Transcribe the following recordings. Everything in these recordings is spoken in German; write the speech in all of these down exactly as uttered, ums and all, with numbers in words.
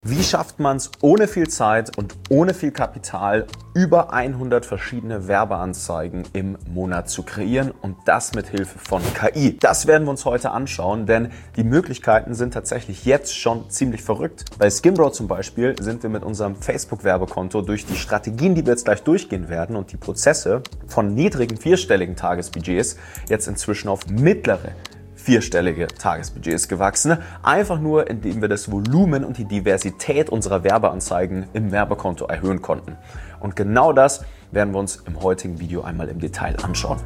Wie schafft man es ohne viel Zeit und ohne viel Kapital, über hundert verschiedene Werbeanzeigen im Monat zu kreieren und das mit Hilfe von K I? Das werden wir uns heute anschauen, denn die Möglichkeiten sind tatsächlich jetzt schon ziemlich verrückt. Bei Skimbrow zum Beispiel sind wir mit unserem Facebook-Werbekonto durch die Strategien, die wir jetzt gleich durchgehen werden und die Prozesse von niedrigen vierstelligen Tagesbudgets jetzt inzwischen auf mittlere vierstellige Tagesbudgets gewachsen, einfach nur indem wir das Volumen und die Diversität unserer Werbeanzeigen im Werbekonto erhöhen konnten. Und genau das werden wir uns im heutigen Video einmal im Detail anschauen.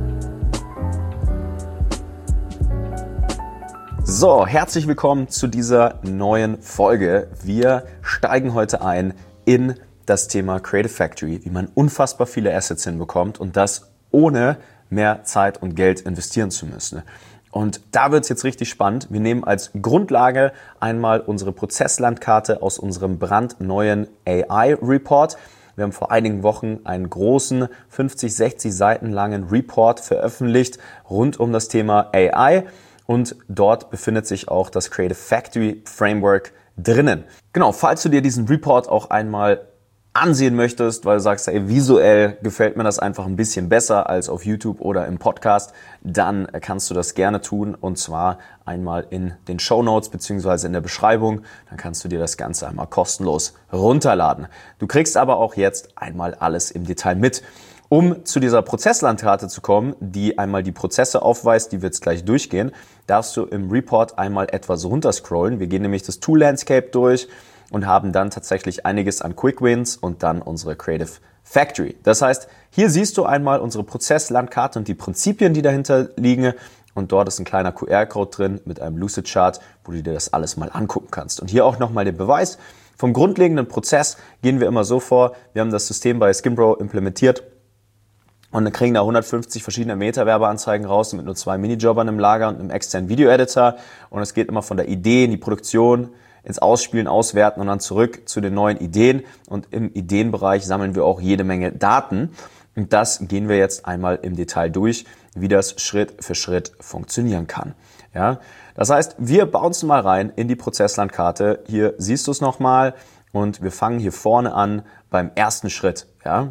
So, herzlich willkommen zu dieser neuen Folge. Wir steigen heute ein in das Thema Creative Factory, wie man unfassbar viele Assets hinbekommt und das ohne mehr Zeit und Geld investieren zu müssen. Und da wird es jetzt richtig spannend. Wir nehmen als Grundlage einmal unsere Prozesslandkarte aus unserem brandneuen A I-Report. Wir haben vor einigen Wochen einen großen fünfzig, sechzig Seiten langen Report veröffentlicht rund um das Thema A I. Und dort befindet sich auch das Creative Factory Framework drinnen. Genau, falls du dir diesen Report auch einmal ansehen möchtest, weil du sagst, ey, visuell gefällt mir das einfach ein bisschen besser als auf YouTube oder im Podcast, dann kannst du das gerne tun und zwar einmal in den Shownotes beziehungsweise in der Beschreibung. Dann kannst du dir das Ganze einmal kostenlos runterladen. Du kriegst aber auch jetzt einmal alles im Detail mit. Um zu dieser Prozesslandkarte zu kommen, die einmal die Prozesse aufweist, die wir jetzt gleich durchgehen, darfst du im Report einmal etwas runterscrollen. Wir gehen nämlich das Tool Landscape durch und haben dann tatsächlich einiges an Quick Wins und dann unsere Creative Factory. Das heißt, hier siehst du einmal unsere Prozesslandkarte und die Prinzipien, die dahinter liegen. Und dort ist ein kleiner Q R-Code drin mit einem Lucid Chart, wo du dir das alles mal angucken kannst. Und hier auch nochmal der Beweis. Vom grundlegenden Prozess gehen wir immer so vor. Wir haben das System bei Skimbrow implementiert und dann kriegen da hundertfünfzig verschiedene Meta-Werbeanzeigen raus mit nur zwei Minijobbern im Lager und einem externen Video-Editor. Und es geht immer von der Idee in die Produktion, ins Ausspielen, Auswerten und dann zurück zu den neuen Ideen. Und im Ideenbereich sammeln wir auch jede Menge Daten. Und das gehen wir jetzt einmal im Detail durch, wie das Schritt für Schritt funktionieren kann. Ja, das heißt, wir bouncen mal rein in die Prozesslandkarte. Hier siehst du es nochmal und wir fangen hier vorne an beim ersten Schritt. Ja,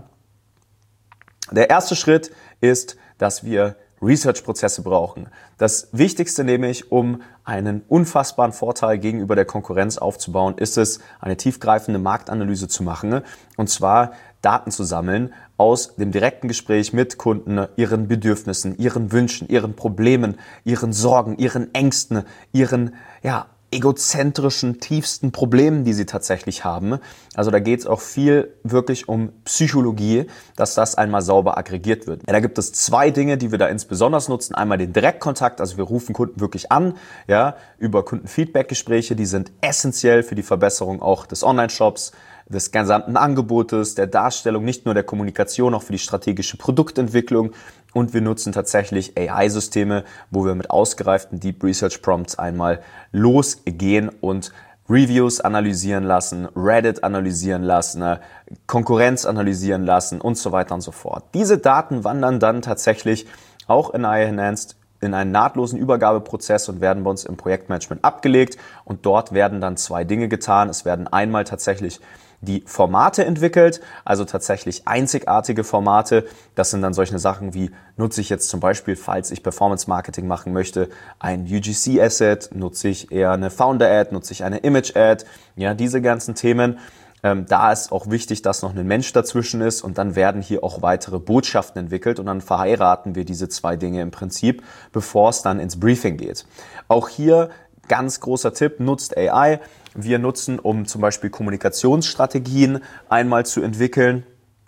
der erste Schritt ist, dass wir Research-Prozesse brauchen. Das Wichtigste nämlich, um einen unfassbaren Vorteil gegenüber der Konkurrenz aufzubauen, ist es, eine tiefgreifende Marktanalyse zu machen, und zwar Daten zu sammeln aus dem direkten Gespräch mit Kunden, ihren Bedürfnissen, ihren Wünschen, ihren Problemen, ihren Sorgen, ihren Ängsten, ihren, ja, egozentrischen, tiefsten Problemen, die sie tatsächlich haben. Also da geht es auch viel wirklich um Psychologie, dass das einmal sauber aggregiert wird. Ja, da gibt es zwei Dinge, die wir da insbesondere nutzen. Einmal den Direktkontakt, also wir rufen Kunden wirklich an, ja, über Kundenfeedback-Gespräche, die sind essentiell für die Verbesserung auch des Online-Shops, des gesamten Angebotes, der Darstellung, nicht nur der Kommunikation, auch für die strategische Produktentwicklung. Und wir nutzen tatsächlich A I-Systeme, wo wir mit ausgereiften Deep Research Prompts einmal losgehen und Reviews analysieren lassen, Reddit analysieren lassen, Konkurrenz analysieren lassen und so weiter und so fort. Diese Daten wandern dann tatsächlich auch in A I-Enhanced in einen nahtlosen Übergabeprozess und werden bei uns im Projektmanagement abgelegt. Und dort werden dann zwei Dinge getan. Es werden einmal tatsächlich die Formate entwickelt, also tatsächlich einzigartige Formate. Das sind dann solche Sachen wie, nutze ich jetzt zum Beispiel, falls ich Performance Marketing machen möchte, ein U G C-Asset, nutze ich eher eine Founder-Ad, nutze ich eine Image-Ad, ja, diese ganzen Themen. Ähm, da ist auch wichtig, dass noch ein Mensch dazwischen ist und dann werden hier auch weitere Botschaften entwickelt und dann verheiraten wir diese zwei Dinge im Prinzip, bevor es dann ins Briefing geht. Auch hier ganz großer Tipp, nutzt A I. Wir nutzen, um zum Beispiel Kommunikationsstrategien einmal zu entwickeln,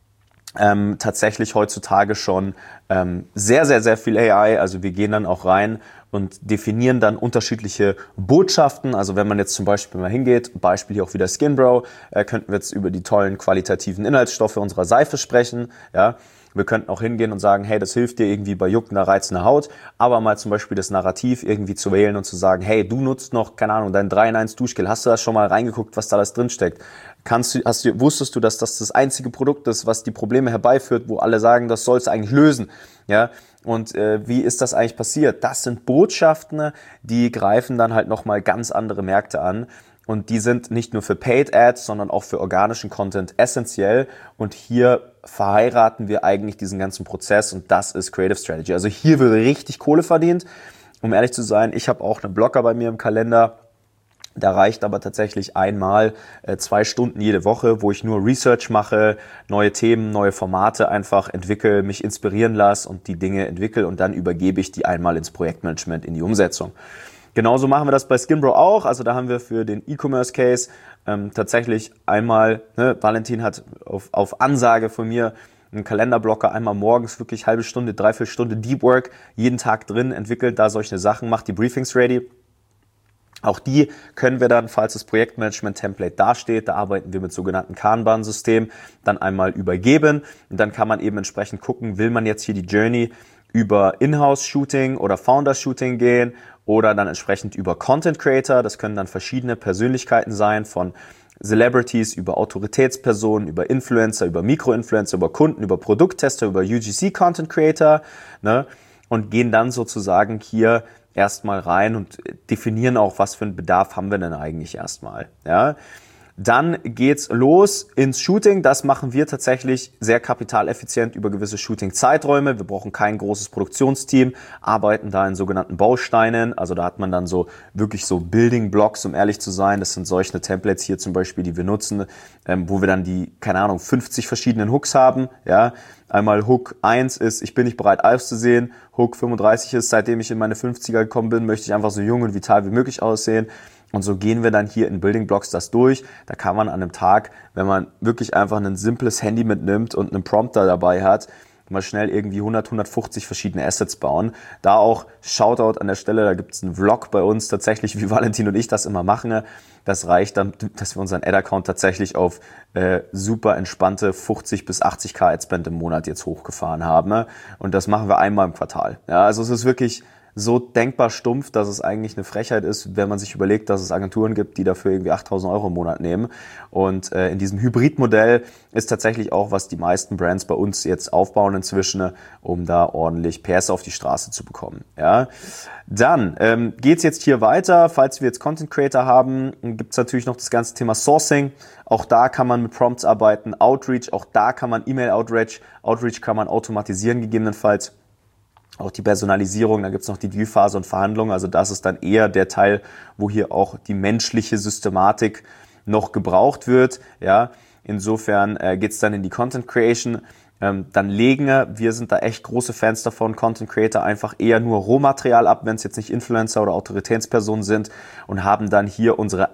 ähm, tatsächlich heutzutage schon ähm, sehr, sehr, sehr viel A I. Also wir gehen dann auch rein und definieren dann unterschiedliche Botschaften. Also wenn man jetzt zum Beispiel mal hingeht, Beispiel hier auch wieder Skimbrow, äh, könnten wir jetzt über die tollen qualitativen Inhaltsstoffe unserer Seife sprechen, ja. Wir könnten auch hingehen und sagen, hey, das hilft dir irgendwie bei juckender, reizender Haut, aber mal zum Beispiel das Narrativ irgendwie zu wählen und zu sagen, hey, du nutzt noch, keine Ahnung, dein drei in eins Duschgel, hast du da schon mal reingeguckt, was da alles drinsteckt? Kannst du, hast du, wusstest du, dass das das einzige Produkt ist, was die Probleme herbeiführt, wo alle sagen, das soll es eigentlich lösen, ja? Und äh, wie ist das eigentlich passiert? Das sind Botschaften, die greifen dann halt nochmal ganz andere Märkte an. und die sind nicht nur für Paid Ads, sondern auch für organischen Content essentiell und hier verheiraten wir eigentlich diesen ganzen Prozess und das ist Creative Strategy. Also hier wird richtig Kohle verdient. Um ehrlich zu sein, ich habe auch einen Blocker bei mir im Kalender. Da reicht aber tatsächlich einmal äh, zwei Stunden jede Woche, wo ich nur Research mache, neue Themen, neue Formate einfach entwickle, mich inspirieren lasse und die Dinge entwickle und dann übergebe ich die einmal ins Projektmanagement, in die Umsetzung. Genauso machen wir das bei Skinbro auch. Also da haben wir für den E-Commerce-Case ähm, tatsächlich einmal, ne, Valentin hat auf, auf Ansage von mir einen Kalenderblocker, einmal morgens wirklich halbe Stunde, dreiviertel Stunde Deep Work, jeden Tag drin, entwickelt da solche Sachen, macht die Briefings ready. Auch die können wir dann, falls das Projektmanagement-Template dasteht, da arbeiten wir mit sogenannten Kanban-Systemen, dann einmal übergeben. Und dann kann man eben entsprechend gucken, will man jetzt hier die Journey über Inhouse-Shooting oder Founder-Shooting gehen oder dann entsprechend über Content-Creator. Das können dann verschiedene Persönlichkeiten sein, von Celebrities über Autoritätspersonen, über Influencer, über Mikroinfluencer, über Kunden, über Produkttester, über U G C-Content-Creator, ne? Und gehen dann sozusagen hier erstmal rein und definieren auch, was für einen Bedarf haben wir denn eigentlich erstmal. Ja? Dann geht's los ins Shooting. Das machen wir tatsächlich sehr kapitaleffizient über gewisse Shooting-Zeiträume. Wir brauchen kein großes Produktionsteam, arbeiten da in sogenannten Bausteinen. Also da hat man dann so wirklich so Building-Blocks, um ehrlich zu sein. Das sind solche Templates hier zum Beispiel, die wir nutzen, ähm, wo wir dann die, keine Ahnung, fünfzig verschiedenen Hooks haben. Ja, einmal Hook eins ist, ich bin nicht bereit, Alf zu sehen. Hook fünfunddreißig ist, seitdem ich in meine fünfziger gekommen bin, möchte ich einfach so jung und vital wie möglich aussehen. Und so gehen wir dann hier in Building Blocks das durch. Da kann man an einem Tag, wenn man wirklich einfach ein simples Handy mitnimmt und einen Prompter dabei hat, mal schnell irgendwie hundert, hundertfünfzig verschiedene Assets bauen. Da auch Shoutout an der Stelle, da gibt es einen Vlog bei uns tatsächlich, wie Valentin und ich das immer machen. Das reicht dann, dass wir unseren Ad-Account tatsächlich auf äh, super entspannte fünfzig bis achtzig K Adspend im Monat jetzt hochgefahren haben. Und das machen wir einmal im Quartal. Ja, also es ist wirklich so denkbar stumpf, dass es eigentlich eine Frechheit ist, wenn man sich überlegt, dass es Agenturen gibt, die dafür irgendwie achttausend Euro im Monat nehmen. Und äh, in diesem Hybridmodell ist tatsächlich auch, was die meisten Brands bei uns jetzt aufbauen inzwischen, um da ordentlich P S auf die Straße zu bekommen. Ja. Dann ähm, geht's jetzt hier weiter. Falls wir jetzt Content Creator haben, gibt's natürlich noch das ganze Thema Sourcing. Auch da kann man mit Prompts arbeiten. Outreach, auch da kann man E-Mail Outreach, Outreach kann man automatisieren gegebenenfalls. Auch die Personalisierung, dann gibt's noch die Due-Phase und Verhandlungen. Also das ist dann eher der Teil, wo hier auch die menschliche Systematik noch gebraucht wird. Ja, insofern äh, geht's dann in die Content Creation. Ähm, dann legen wir, sind da echt große Fans davon, Content Creator einfach eher nur Rohmaterial ab, wenn es jetzt nicht Influencer oder Autoritätspersonen sind, und haben dann hier unsere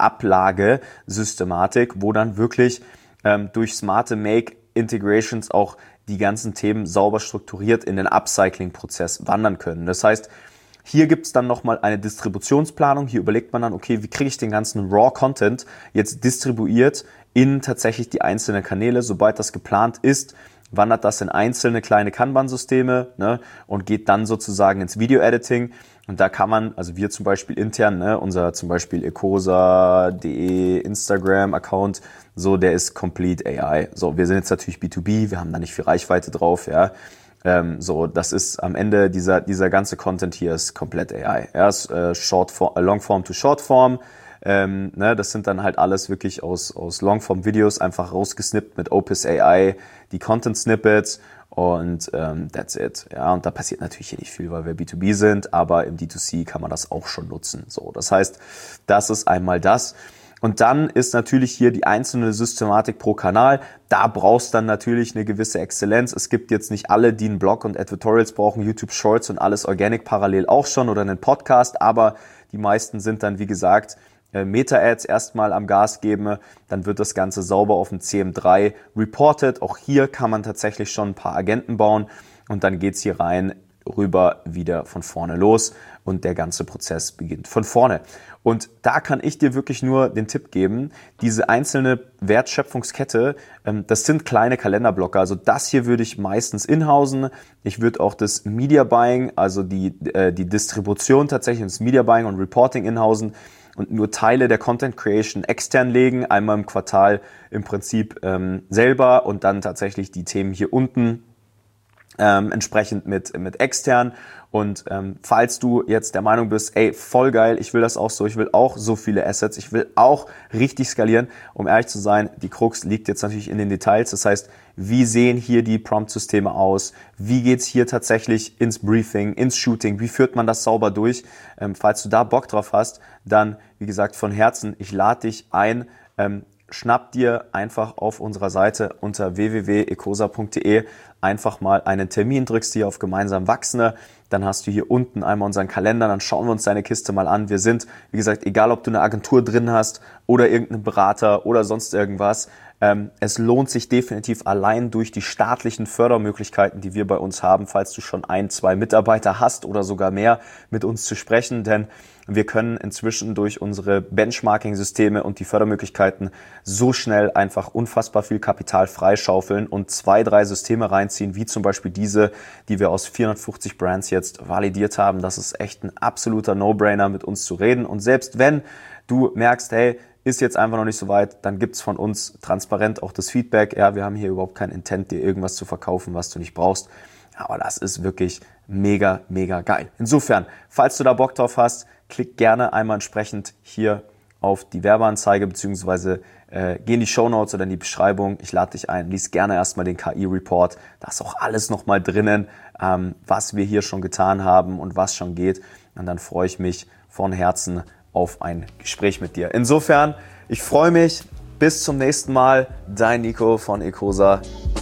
Ablagesystematik, wo dann wirklich ähm, durch smarte Make-Integrations auch die ganzen Themen sauber strukturiert in den Upcycling-Prozess wandern können. Das heißt, hier gibt's dann nochmal eine Distributionsplanung. Hier überlegt man dann, okay, wie kriege ich den ganzen Raw-Content jetzt distribuiert in tatsächlich die einzelnen Kanäle. Sobald das geplant ist, wandert das in einzelne kleine Kanban-Systeme, ne, und geht dann sozusagen ins Video-Editing. Und da kann man, also wir zum Beispiel intern, ne, unser zum Beispiel ecosa punkt de Instagram-Account, so, der ist complete A I. So, wir sind jetzt natürlich B zwei B, wir haben da nicht viel Reichweite drauf, ja. Ähm, so, das ist am Ende, dieser dieser ganze Content hier ist komplett A I. Ja, ist, äh, Shortform, äh, Longform to Shortform. Ähm, ne, das sind dann halt alles wirklich aus aus Longform-Videos einfach rausgesnippt mit Opus A I, die Content-Snippets. Und ähm, that's it. Ja, und da passiert natürlich hier nicht viel, weil wir B zwei B sind, aber im D zwei C kann man das auch schon nutzen. So, das heißt, das ist einmal das. Und dann ist natürlich hier die einzelne Systematik pro Kanal. Da brauchst du dann natürlich eine gewisse Exzellenz. Es gibt jetzt nicht alle, die einen Blog und Advertorials brauchen, YouTube Shorts und alles Organic parallel auch schon oder einen Podcast, aber die meisten sind dann, wie gesagt, Meta-Ads erstmal am Gas geben, dann wird das Ganze sauber auf dem C M drei reported. Auch hier kann man tatsächlich schon ein paar Agenten bauen und dann geht's hier rein, rüber, wieder von vorne los und der ganze Prozess beginnt von vorne. Und da kann ich dir wirklich nur den Tipp geben, diese einzelne Wertschöpfungskette, das sind kleine Kalenderblocker. Also das hier würde ich meistens inhausen. Ich würde auch das Media Buying, also die, die Distribution tatsächlich, das Media Buying und Reporting inhausen und nur Teile der Content Creation extern legen, einmal im Quartal im Prinzip ähm, selber und dann tatsächlich die Themen hier unten ähm, entsprechend mit, mit extern. Und ähm, falls du jetzt der Meinung bist, ey, voll geil, ich will das auch so, ich will auch so viele Assets, ich will auch richtig skalieren, um ehrlich zu sein, die Krux liegt jetzt natürlich in den Details. Das heißt, wie sehen hier die Prompt-Systeme aus? Wie geht's hier tatsächlich ins Briefing, ins Shooting? Wie führt man das sauber durch? Ähm, falls du da Bock drauf hast, dann, wie gesagt, von Herzen, ich lade dich ein, ähm, schnapp dir einfach auf unserer Seite unter w w w punkt ecosa punkt d e einfach mal einen Termin, drückst hier auf gemeinsam Wachsende, dann hast du hier unten einmal unseren Kalender, dann schauen wir uns deine Kiste mal an. Wir sind, wie gesagt, egal ob du eine Agentur drin hast oder irgendeinen Berater oder sonst irgendwas, ähm, es lohnt sich definitiv allein durch die staatlichen Fördermöglichkeiten, die wir bei uns haben, falls du schon ein, zwei Mitarbeiter hast oder sogar mehr, mit uns zu sprechen, denn wir können inzwischen durch unsere Benchmarking-Systeme und die Fördermöglichkeiten so schnell einfach unfassbar viel Kapital freischaufeln und zwei, drei Systeme reinziehen, wie zum Beispiel diese, die wir aus vierhundertfünfzig Brands jetzt validiert haben. Das ist echt ein absoluter No-Brainer, mit uns zu reden. Und selbst wenn du merkst, hey, ist jetzt einfach noch nicht so weit, dann gibt's von uns transparent auch das Feedback. Ja, wir haben hier überhaupt kein Intent, dir irgendwas zu verkaufen, was du nicht brauchst. Aber das ist wirklich mega, mega geil. Insofern, falls du da Bock drauf hast, klick gerne einmal entsprechend hier auf die Werbeanzeige beziehungsweise äh, geh in die Shownotes oder in die Beschreibung. Ich lade dich ein, lies gerne erstmal den K I-Report. Da ist auch alles nochmal drinnen, ähm, was wir hier schon getan haben und was schon geht. Und dann freue ich mich von Herzen auf ein Gespräch mit dir. Insofern, ich freue mich. Bis zum nächsten Mal. Dein Nico von Ecosa.